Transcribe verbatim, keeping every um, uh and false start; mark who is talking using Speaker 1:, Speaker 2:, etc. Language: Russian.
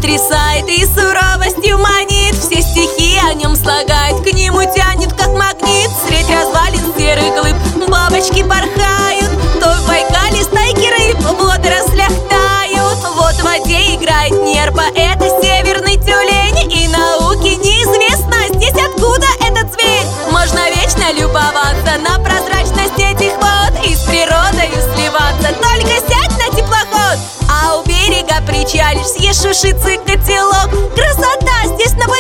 Speaker 1: потрясает и суровостью манит. Все стихи о нем слагает, к нему тянет как магнит. Средь развалин серых глыб бабочки порхают, то в Байкале стайки рыб в водорослях тают. Вот в воде играет нерпа, это северный тюлень, и науке неизвестно здесь откуда этот зверь. Можно вечно любоваться на прозрачность этих вод и с природою сливаться, только сядь на теплоход, а у берега причалишь, съешь ушицы котелок. Красота здесь на